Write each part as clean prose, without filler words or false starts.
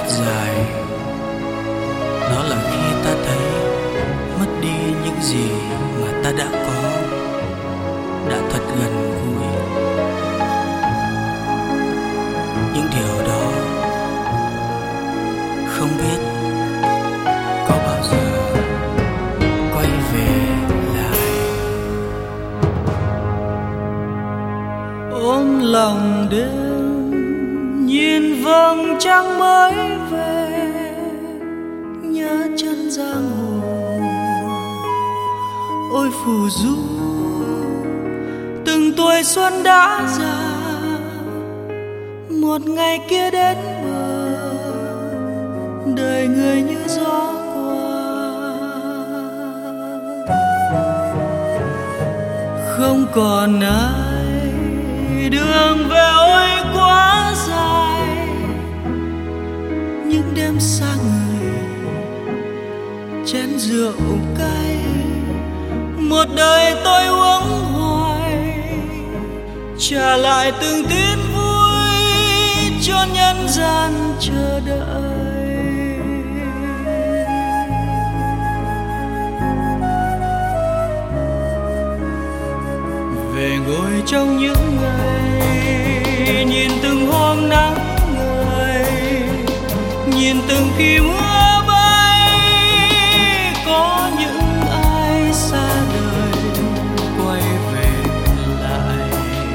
dài. Đó là khi ta thấy mất đi những gì mà ta đã có, đã thật gần gũi. Những điều đó không biết có bao giờ quay về lại. Ôm lòng đêm nhìn vầng trăng mới về, nhớ chân giang hồ. Ôi phù du từng tuổi xuân đã già, một ngày kia đến bờ, đời người như gió qua. Không còn ai, đường về ôi quá dài. Những đêm xa người, chén rượu cay, một đời tôi uống hoài, trả lại từng tin vui cho nhân gian chờ đợi. Về ngồi trong những ngày, nhìn từng hôm nắng ngời, nhìn từng khi mưa bay, có những ai xa đời quay về lại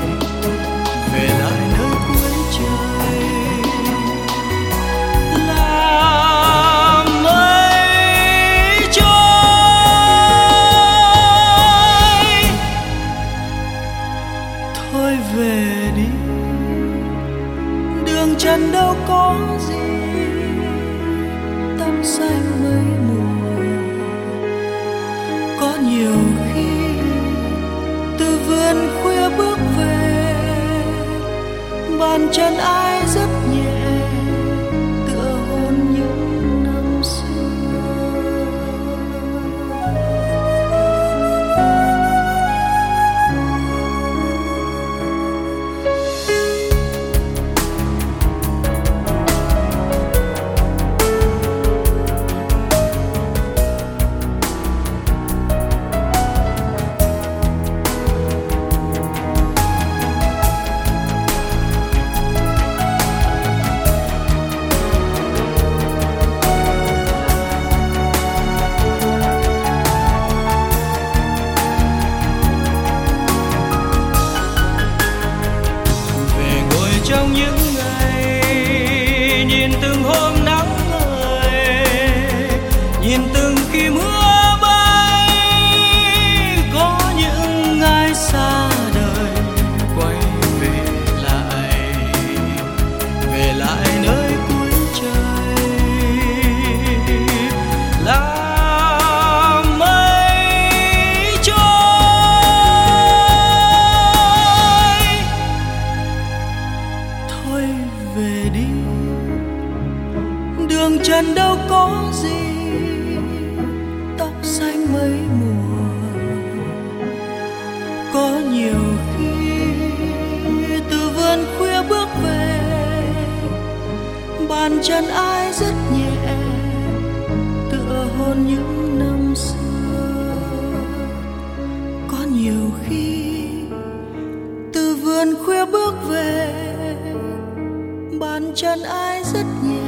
nơi cuối trời. Là mây trôi, thôi về đi, đường trần đâu có gì, tóc xanh mấy mùa. Có nhiều khi từ vườn khuya bước về, bàn chân ai rất nhẹ, tựa hôn những năm xưa. Trong những ngày, nhìn từng hôm nắng ngời, nhìn từng khi mưa bay, có những ai xa đời quay về lại nơi cuối trời. Là mây trôi, thôi về đi, đường trần đâu có gì, tóc xanh mấy mùa. Có nhiều khi từ vườn khuya bước về, bàn chân ai rất nhẹ, tựa hôn những năm xưa. Có nhiều khi từ vườn khuya bước về, bàn chân ai rất nhẹ,